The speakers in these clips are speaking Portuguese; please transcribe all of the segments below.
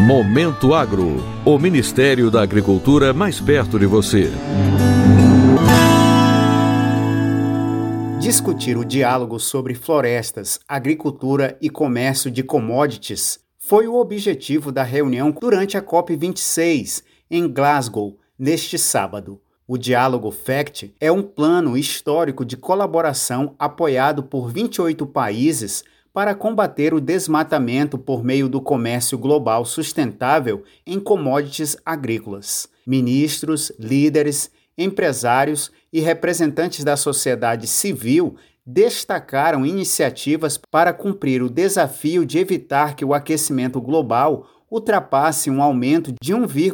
Momento Agro, o Ministério da Agricultura mais perto de você. Discutir o diálogo sobre florestas, agricultura e comércio de commodities foi o objetivo da reunião durante a COP26, em Glasgow, neste sábado. O Diálogo FACT é um plano histórico de colaboração apoiado por 28 países para combater o desmatamento por meio do comércio global sustentável em commodities agrícolas. Ministros, líderes, empresários e representantes da sociedade civil destacaram iniciativas para cumprir o desafio de evitar que o aquecimento global ultrapasse um aumento de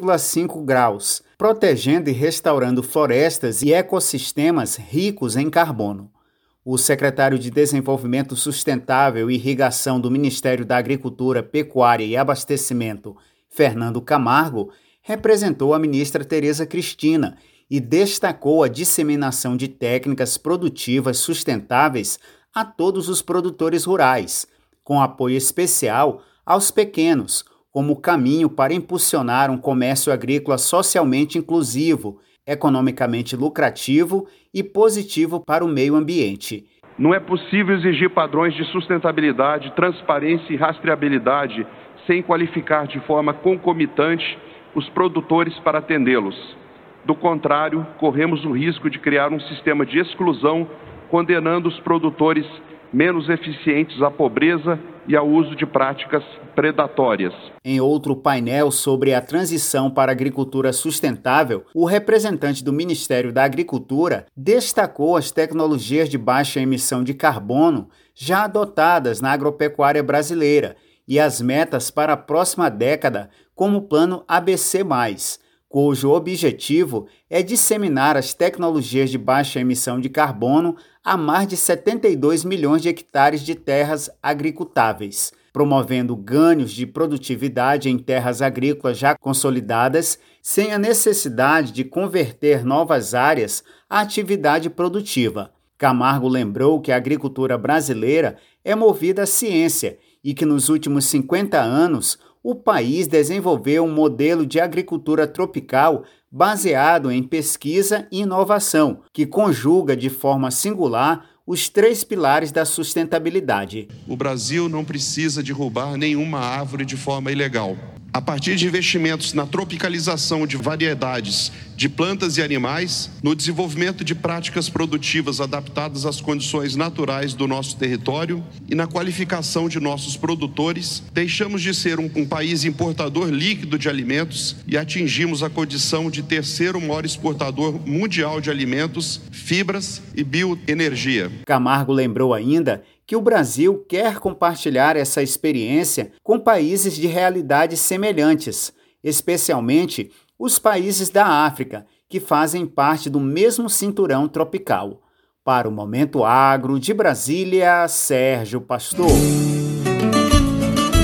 1,5 graus, protegendo e restaurando florestas e ecossistemas ricos em carbono. O secretário de Desenvolvimento Sustentável e Irrigação do Ministério da Agricultura, Pecuária e Abastecimento, Fernando Camargo, representou a ministra Tereza Cristina e destacou a disseminação de técnicas produtivas sustentáveis a todos os produtores rurais, com apoio especial aos pequenos, como caminho para impulsionar um comércio agrícola socialmente inclusivo, economicamente lucrativo e positivo para o meio ambiente. Não é possível exigir padrões de sustentabilidade, transparência e rastreabilidade sem qualificar de forma concomitante os produtores para atendê-los. Do contrário, corremos o risco de criar um sistema de exclusão, condenando os produtores menos eficientes à pobreza e ao uso de práticas predatórias. Em outro painel sobre a transição para a agricultura sustentável, o representante do Ministério da Agricultura destacou as tecnologias de baixa emissão de carbono já adotadas na agropecuária brasileira e as metas para a próxima década, como o Plano ABC+, cujo objetivo é disseminar as tecnologias de baixa emissão de carbono a mais de 72 milhões de hectares de terras agricultáveis, promovendo ganhos de produtividade em terras agrícolas já consolidadas, sem a necessidade de converter novas áreas à atividade produtiva. Camargo lembrou que a agricultura brasileira é movida à ciência e que nos últimos 50 anos o país desenvolveu um modelo de agricultura tropical baseado em pesquisa e inovação, que conjuga de forma singular os 3 pilares da sustentabilidade. O Brasil não precisa derrubar nenhuma árvore de forma ilegal. A partir de investimentos na tropicalização de variedades de plantas e animais, no desenvolvimento de práticas produtivas adaptadas às condições naturais do nosso território e na qualificação de nossos produtores, deixamos de ser um país importador líquido de alimentos e atingimos a condição de terceiro maior exportador mundial de alimentos, fibras e bioenergia. Camargo lembrou ainda que o Brasil quer compartilhar essa experiência com países de realidades semelhantes, especialmente os países da África, que fazem parte do mesmo cinturão tropical. Para o Momento Agro, de Brasília, Sérgio Pastor.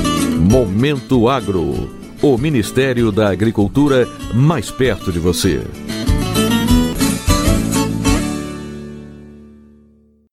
Momento Agro, o Ministério da Agricultura mais perto de você.